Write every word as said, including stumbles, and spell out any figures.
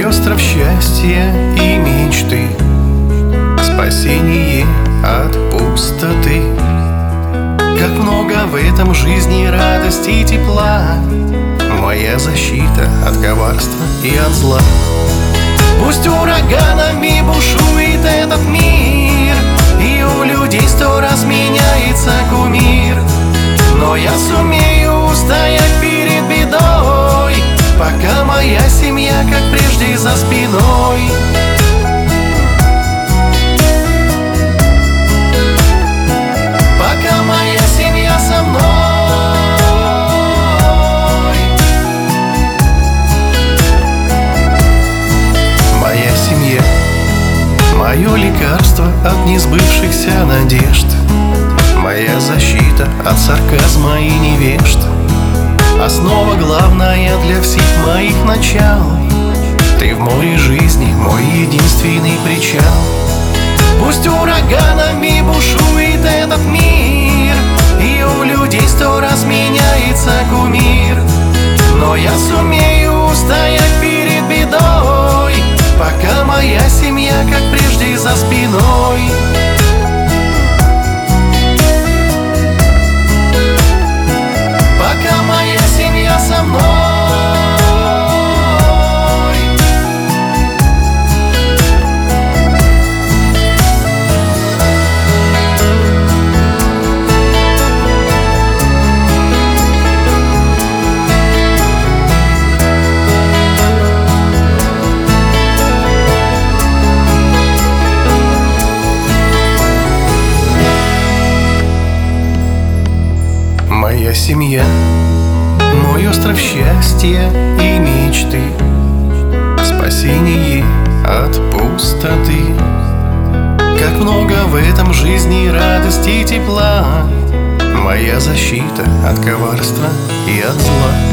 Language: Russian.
остров счастья и мечты, спасение от пустоты. Как много в этом жизни радости и тепла, моя защита от коварства и от зла. Пусть ураганами бушует этот мир, и у людей сто раз меняется кумир, но я сумею устоять перед бедой, пока моя семья, как прежде, за спиной. Пока моя семья со мной. Моя семья — мое лекарство от несбывшихся надежд, моя защита от сарказма и невежд, основа главная для всех моих начал. Ты в море жизни, мой единственный причал. Пусть ураганами бушует этот мир, и у людей сто раз меняется кумир, но я сумею устоять перед бедой, пока моя семья, как прежде, за спиной. Пока моя семья со мной. Моя семья — мой остров счастья и мечты, спасение от пустоты. Как много в этом жизни радости и тепла, моя защита от коварства и от зла.